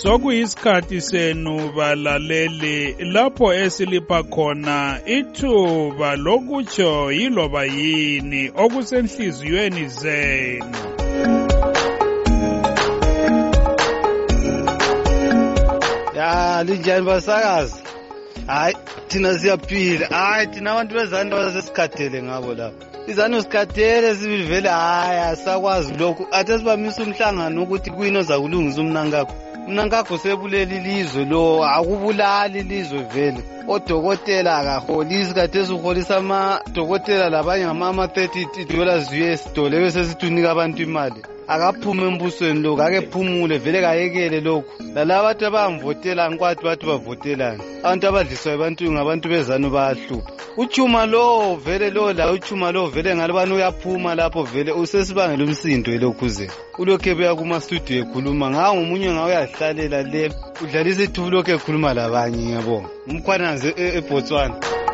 sokuyisikhathi senu balaleli lapho esilipha khona ithuba lokutsho yiloba yini okusenhliziyweni zenu. Ya linjani basakazi? Hayi thina siyaphila. Hayi thina abantu bezani basesikhathele ngabo lapha. Izani sikhathele sivele hayi asakwazi lokho. Athe sibamisa umhlangano ukuthi kuyino zakulungisa umnankakho. Umnankakho sebuleli ilizwe lo akubulali ilizwe vele. Odokotela akaholisi kade uholisa amadokotela labanye ngama $30 US bese situnika abantu imali. Akaphume embusweni lokho akephumule vele kayekele lokho. Lalabo abantu abamvotela ngikwathi bathi bavotelana. Abantu abadliswa abantu ngabantu bezanu bayahlupha. Uchuma lo vele lo la uchuma lo vele ngalibani uyaphuma lapho vele usesibangela umsindo elokhuze. Ulokhe beya kuma studio ekhuluma ngawo umunye ngawo uyahlalela le udlalisa ithubu lokhe ekhuluma labanye ngiyabonga. Umkhwana nje eBotswana.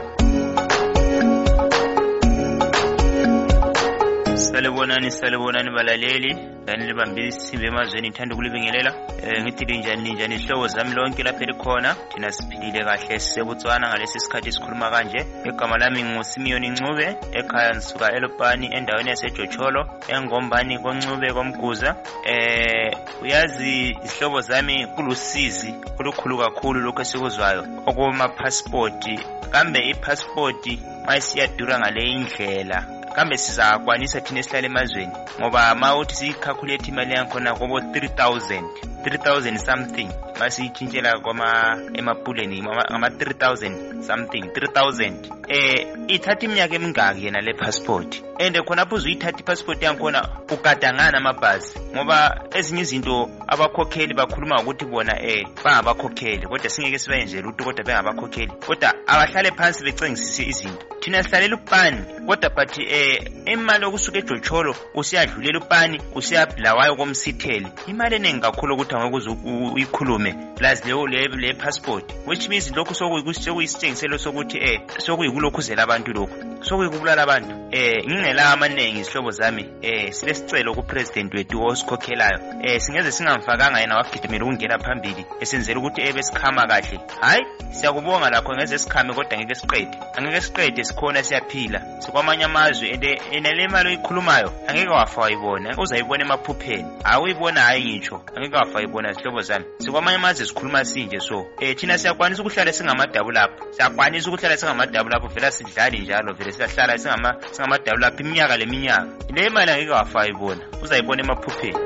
Salibonani balaleli lani libambisa isimbe emazweni ithanda ukulibingelela ngithi linjani ihlobo zami lonke lapha elikhona thina siphilile kahle siseBotswana ngalesi sikhathi esikhuluma kanje. Igama lami nguSimeon Ncube ekhaya ngisuka eLupani endaweni yaseJocholo engombani koNcube komguza. Uyazi ihlobo zami kulusizi kulukhulu kakhulu lokho esikuzwayo okuma passport kambe ipassport mayisiyadura ngale indlela kambe sizakwanisa thina esihlala emazweni ngoba mawuthi siyicalculate imali yakhona kobo 3000 something masiyitshintshela emapuleni ngama 3000 something 3000 ithatha iminyaka emingaki yena le passport and khonapho uzuyithatha ipassport yakhona ugadangana amabhasi ngoba ezinye izinto abakhokheli bakhuluma ukuthi bona bangabakhokheli kodwa singeke sibayenzele ukuthi kodwa bengabakhokheli kodwa abahlale phansi becengisise izinto thina sihlalela uPani kodwa but imali okusuka eJocholo usiyadlulela uPani usiyablawayo komsitheli imali eningi kakhulu ukuthi angeke uyikhulume plus le passport which means lokho sokuyisitshengiselo sokuthi sokuyikulokhuzela abantu lokho sokuyikubulala abantu ngingela amaningi isihlobo zami silesicelo ku president wethu osikhokhelayo singeze singamfakanga yena wagidimela ukungena phambili esenzela ukuthi besikhama kahle hayi siyakubonga lakho ngeze sikhame kodwa angeke siqede sikhona siyaphila sikwamanye amazwe le mali oyikhulumayo angeke wafa wayibona uzayibona emaphupheni awuyibona hayi ngitsho angeke wafa wayibona isihlobo zami sikwamanye amazwe sikhuluma sinje so thina siyakwanisa ukuhlala singamadabu lapho vela sidlali njalo vele siyahlala singamadabu lapho iminyaka leminyaka le mali angeke wafa wayibona uzayibona emaphupheni.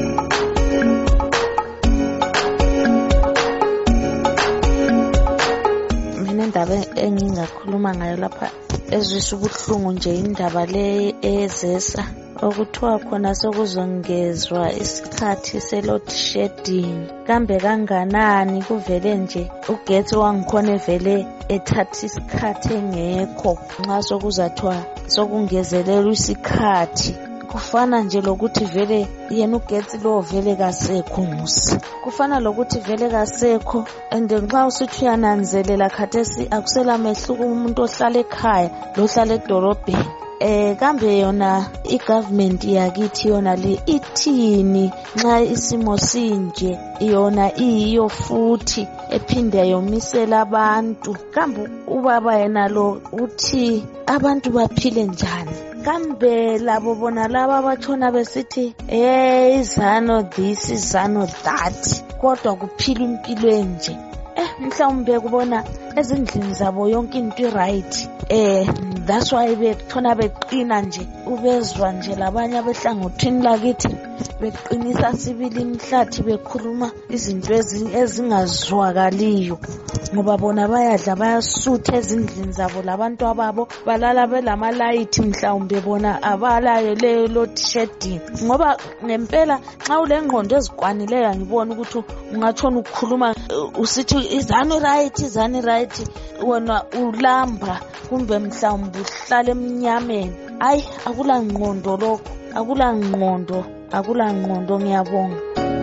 Indaba engingakhuluma ngayo lapha ezwisa ubuhlungu nje indaba le ezesa okuthiwa khona sokuzongezwa isikhathi se-load shedding kambe kanganani kuvele nje ugetsi wangikhona vele ethatha isikhathi engekho nxa sokuzathiwa sokungezelelwa isikhathi kufana nje lokuthi vele yena ugetsi lo vele kasekho musi kufana lokuthi vele kasekho and nxa usithi uyananzelela khathesi akusela mehluko umuntu ohlala ekhaya lohlala edolobheni kambe yona igovernment yakithi yona le ithini nxa isimo sinje yona iyo futhi ephinde yomisela abantu kambe ubaba yena lo uthi abantu baphile njani kambe labo bona laba batshona besithi izano this izano that kodwa kuphila impilo enje mhlawumbe kubona ezindlini zabo yonke into right that's why bethona beqina nje ubezwa nje labanye abehlangothini lakithi beqinisa sibili imhlathi bekhuluma izinto ezingazwakaliyo ngoba bona bayadla bayasutha ezindlini zabo labantu ababo balala belamalayithi mhlawumbe bona abalayo leyo load shedding ngoba ngempela nxa ulengqondo ezikwanileyo ngibona ukuthi ungatshona ukukhuluma usithi izani right wona ulamba kumbe mhlawumbe uhlala eminyameni ayi akula ngqondo lokho akula ngqondo ngiyabonga.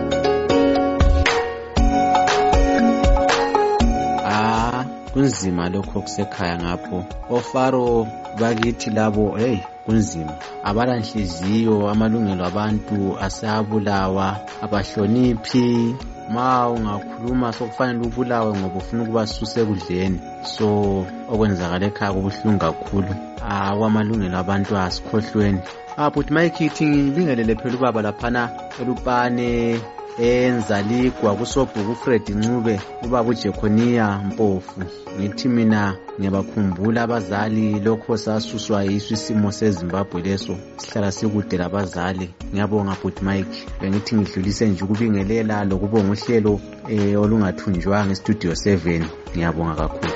Kunzima lokho kusekhaya ngapho ofaro bakithi labo kunzima abala nhliziyo amalungelo abantu asabulawa abahloniphi ma ungakhuluma sokufanele ubulawe ngoba ufuna ukuba suse ekudleni. So okwenzakala ekhaya kubuhlungu kakhulu. Kwamalungelo abantu asikhohlweni. Bhuti Mike ithi ngibingelele phela ubaba laphana eLupane enzaligwa kusobhuku Fred Ncube, ubaba uJekhoniya Mpofu. Ngithi mina ngiyabakhumbula abazali lokho sasuswa yiso isimo seZimbabwe leso, sihlala sikude labazali. Ngiyabonga bhuti Mike, bengithi ngidlulise nje ukubingelela lokubonga uhlelo olungathunjwanga eStudio 7. Ngiyabonga kakhulu.